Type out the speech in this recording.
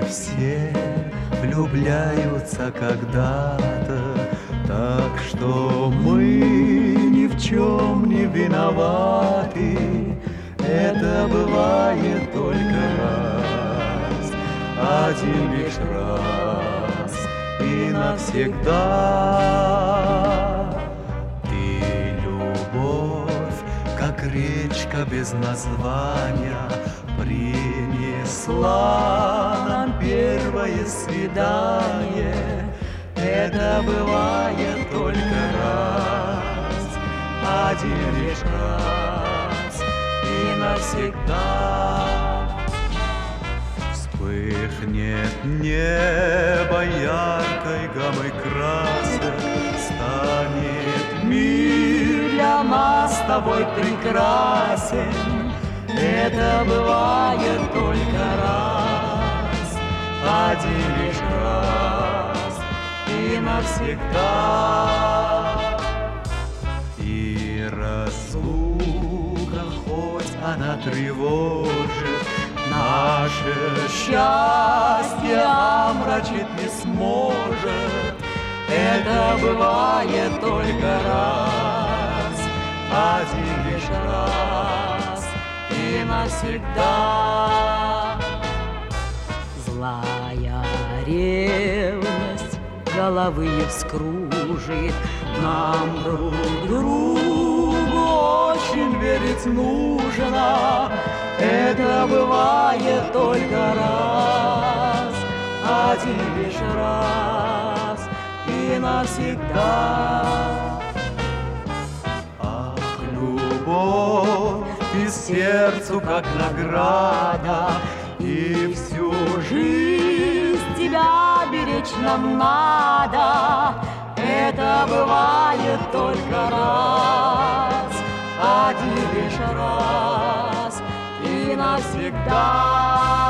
все влюбляются когда-то, так что мы ни в чем не виноваты. Это бывает только раз, один лишь раз и навсегда. Ты любовь, как речка без названия, принесла нам первое свидание. Это бывает только раз, один лишь раз и навсегда. Вспыхнет небо яркой гаммой красок, станет мир для нас с тобой прекрасен. Это бывает только раз, один лишь раз и навсегда. И разлука, хоть она тревожит, наше счастье омрачить не сможет. Это бывает только раз, один лишь раз и навсегда. Злая ревность головы вскружит, нам друг другу очень верить нужно. Это бывает только раз, один лишь раз и навсегда. Ах, любовь, и сердцу как награда, и всю жизнь тебя беречь нам надо. Это бывает только раз, один лишь раз и навсегда.